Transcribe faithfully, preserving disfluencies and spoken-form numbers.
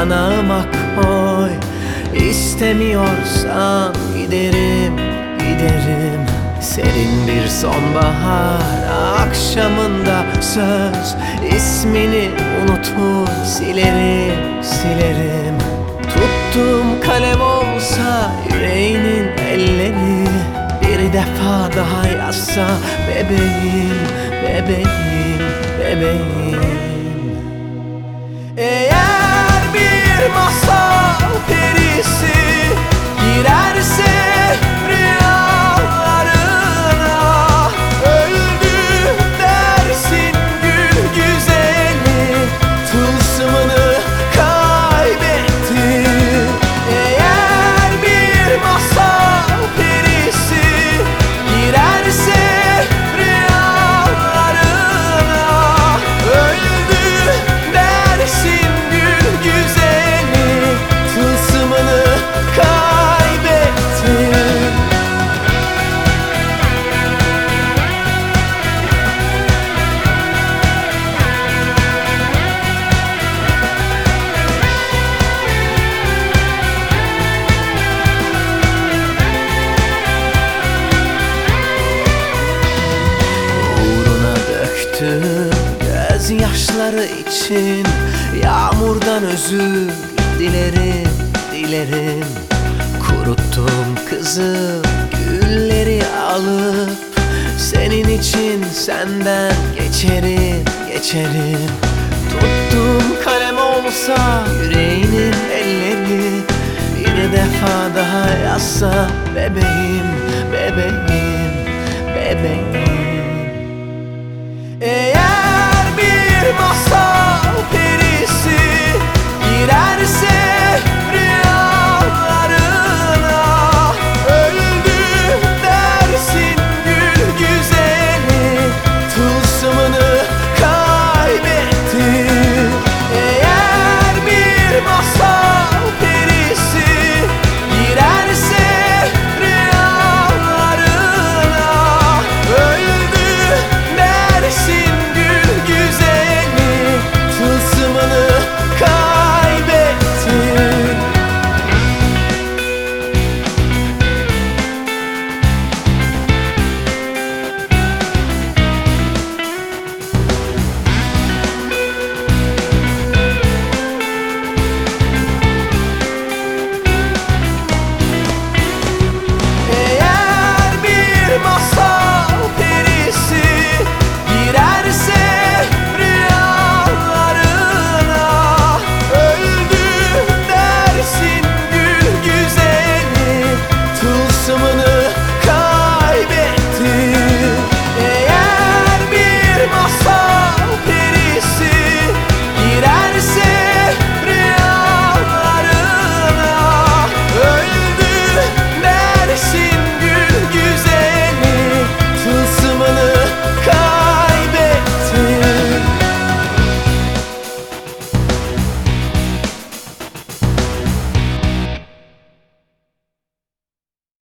yanağıma koy. İstemiyorsan giderim, giderim. Serin bir sonbahar akşamında söz, ismini unutur silerim, silerim. Tuttuğum kalem olsa yüreğinin elleri, bir defa daha yazsa bebeğim, bebeğim, bebeğim. Eğer bir masal perisi girerse rüyalarına, öldü dersin gül güzeli, tılsımını kaybetti. Eğer bir masal perisi girerse rüyalarına, öldü dersin gül güzeli, tılsımını kaybetti. Gözyaşları için yağmurdan özür dilerim, dilerim. Kuruttum kızıl gülleri alıp senin için senden geçerim, geçerim. Tuttuğum kalem olsa yüreğinin elleri, bir defa daha yazsa bebeğim, bebeğim.